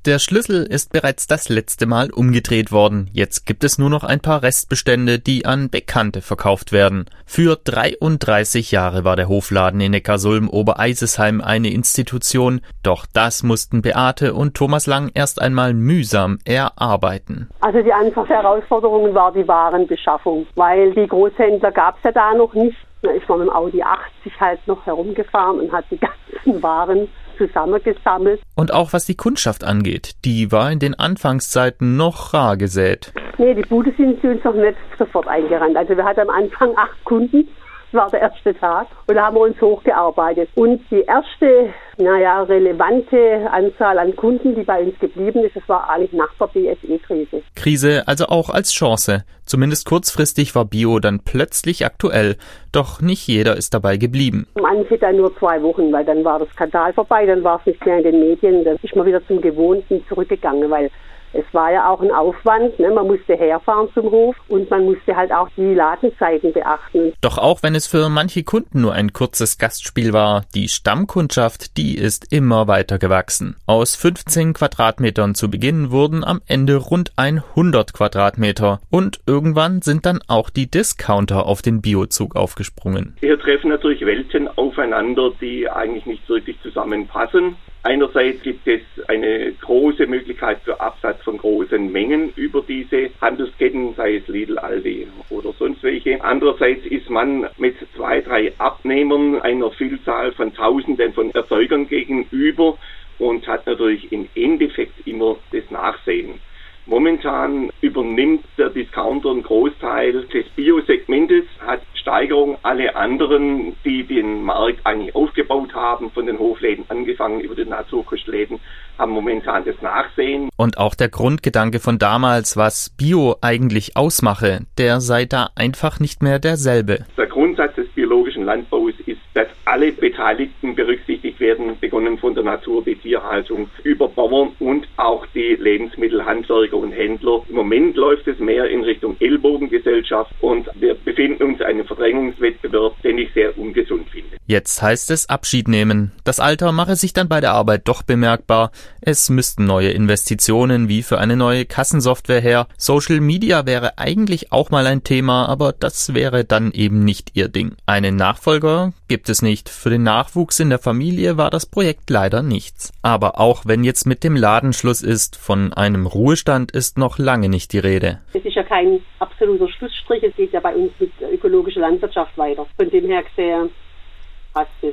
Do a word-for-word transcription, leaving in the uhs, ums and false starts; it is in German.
Der Schlüssel ist bereits das letzte Mal umgedreht worden. Jetzt gibt es nur noch ein paar Restbestände, die an Bekannte verkauft werden. Für dreiunddreißig Jahre war der Hofladen in Neckarsulm Obereisesheim eine Institution. Doch das mussten Beate und Thomas Lang erst einmal mühsam erarbeiten. Also die Anfangsherausforderung war die Warenbeschaffung, weil die Großhändler gab es ja da noch nicht. Da ist man mit dem Audi achtzig halt noch herumgefahren und hat die ganzen Waren zusammengesammelt. Und auch was die Kundschaft angeht, die war in den Anfangszeiten noch rar gesät. Nee, die Bude sind uns noch nicht sofort eingerannt. Also wir hatten am Anfang acht Kunden, das war der erste Tag, und da haben wir uns hochgearbeitet. Und die erste, naja, relevante Anzahl an Kunden, die bei uns geblieben ist, das war eigentlich nach der B S E-Krise. Krise also auch als Chance. Zumindest kurzfristig war Bio dann plötzlich aktuell. Doch nicht jeder ist dabei geblieben. Manche dann nur zwei Wochen, weil dann war der Skandal vorbei, dann war es nicht mehr in den Medien. Dann ist man wieder zum Gewohnten zurückgegangen, weil es war ja auch ein Aufwand, ne? Man musste herfahren zum Hof und man musste halt auch die Ladenzeiten beachten. Doch auch wenn es für manche Kunden nur ein kurzes Gastspiel war, die Stammkundschaft, die ist immer weiter gewachsen. Aus fünfzehn Quadratmetern zu Beginn wurden am Ende rund hundert Quadratmeter. Und irgendwann sind dann auch die Discounter auf den Biozug aufgesprungen. Hier treffen natürlich Welten aufeinander, die eigentlich nicht wirklich zusammenpassen. Einerseits gibt es eine große Möglichkeit für Absatz von großen Mengen über diese Handelsketten, sei es Lidl, Aldi oder sonst welche. Andererseits ist man mit zwei, drei Abnehmern einer Vielzahl von Tausenden von Erzeugern gegenüber und hat natürlich im Endeffekt immer das Nachsehen. Momentan übernimmt der Discounter einen Großteil des Biosegmentes, hat Steigerung. Alle anderen, die den Markt eigentlich aufgebaut haben, von den Hofläden angefangen über die Naturkostläden, haben momentan das Nachsehen. Und auch der Grundgedanke von damals, was Bio eigentlich ausmache, der sei da einfach nicht mehr derselbe. Der Grundsatz des biologischen Landbaus ist, dass alle Beteiligten berücksichtigt werden, begonnen von der Natur, die Tierhaltung, über Bauern und auch die Lebensmittelhandwerker und Händler. Im Moment läuft es mehr in Richtung Ellbogengesellschaft und wir befinden uns in einem Verdrängungswettbewerb, den ich sehr ungesund finde. Jetzt heißt es Abschied nehmen. Das Alter mache sich dann bei der Arbeit doch bemerkbar. Es müssten neue Investitionen wie für eine neue Kassensoftware her. Social Media wäre eigentlich auch mal ein Thema, aber das wäre dann eben nicht ihr Ding. Einen Nachfolger gibt es nicht. Für den Nachwuchs in der Familie war das Projekt leider nichts. Aber auch wenn jetzt mit dem Laden Schluss ist, von einem Ruhestand ist noch lange nicht die Rede. Es ist ja kein absoluter Schlussstrich, es geht ja bei uns mit ökologischer Landwirtschaft weiter. Von dem her gesehen passt es.